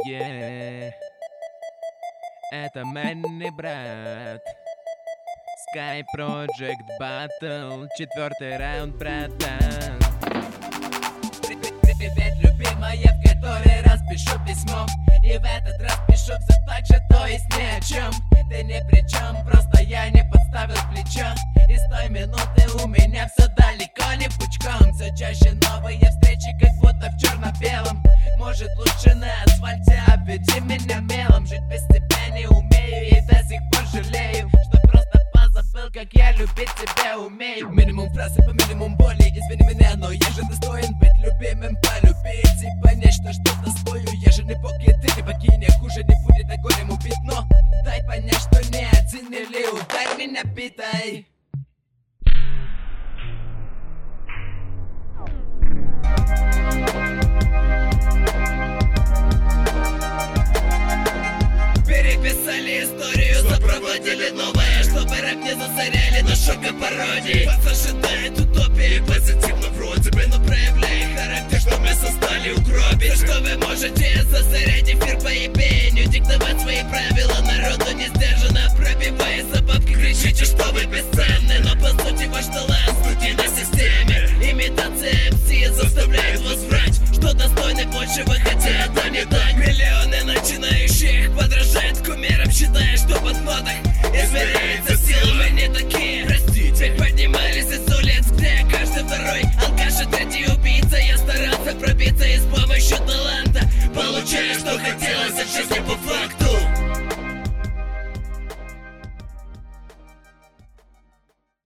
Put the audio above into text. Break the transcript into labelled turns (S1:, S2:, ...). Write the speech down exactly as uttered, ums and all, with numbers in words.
S1: Yeah. Это Мэнни, брат. Sky Project Battle. Четвертый раунд, братан.
S2: Привет, любимая, в который раз пишу письмо. И в этот раз пишу все так же, то есть ни о чем. Ты ни при чем, просто я не подставил плечо. И с той минуты у меня все далеко не пучком. Все чаще новые встречи, как будто в черно-белом. Может, лучше на асфальте обведи меня мелом. Жить без тебя не умею и до сих пор жалею, что просто позабыл, как я любить тебя умею. Минимум фразы по минимум боли. Извини меня, но я же достоин быть любимым, полюбить и понять, что что-то стою. Я же не бог, и ты не богиня. Хуже не будет, а горем убить. Но дай понять, что не один, или ударь меня битой. Переписали историю, запроводили новое, чтобы рэп не засоряли на шок и пародии. Вас ожидает